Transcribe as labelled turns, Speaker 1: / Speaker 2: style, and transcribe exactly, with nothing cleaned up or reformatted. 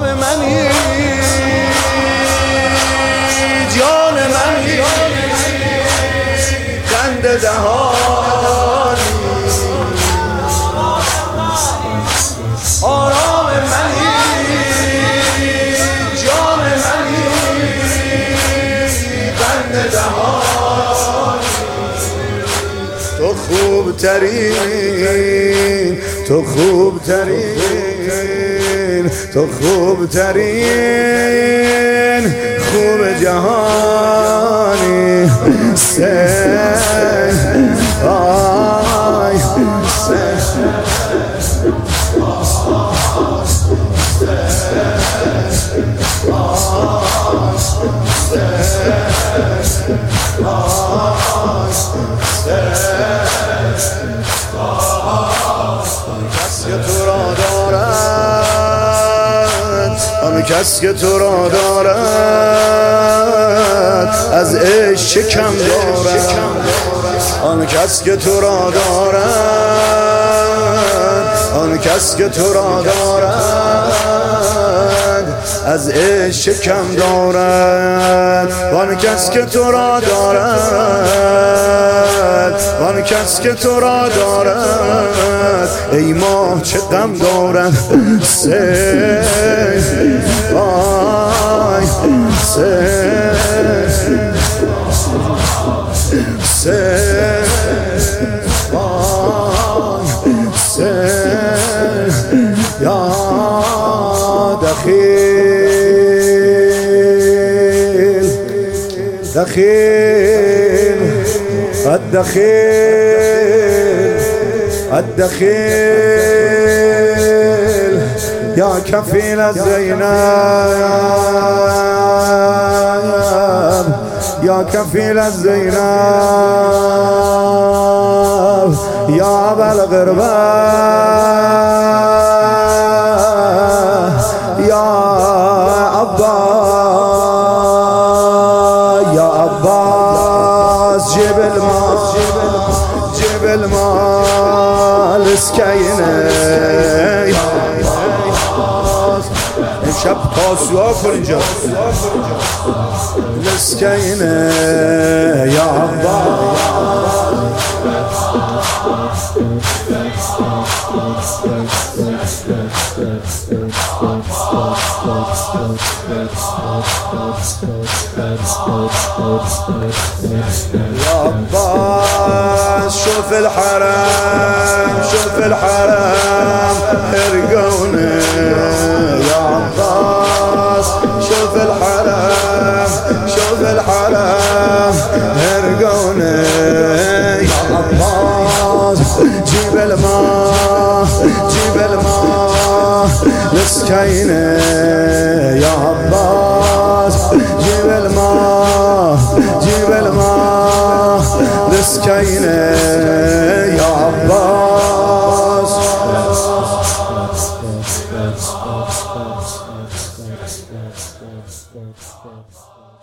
Speaker 1: منی جان منی خنده دهانی آرام منی جان منی خنده دهانی تو خوب ترین تو خوب ترین تو خوب ترین خوب جهانی سه آی سه آن کس که تو را دارد از عشق چه کم دارد آن کس که تو را دارد آن کس که تو را دارد از عشق چه کم دارد آن کس که تو را دارد آن کس که تو را دارد ای ماه چه غم دارد سه آی سه سه آی سه یا دخیل دخیل الدخيل الدخيل يا كفيل الزينب يا كفيل الزينب يا أبا الغرباء يا أبا يا عباس جيب المال جيب المال اسكينه يا عباس امشب تاسوها کن اینجا اسكينه يا عباس يا عباس شوف الحرام شوف الحرام ارقوني يا عباس شوف الحرام شوف الحرام ارقوني يا عباس جيب الماء جيب الماء مسكينه يا عباس جيب الماء جيب الماء مسكينه يا عباس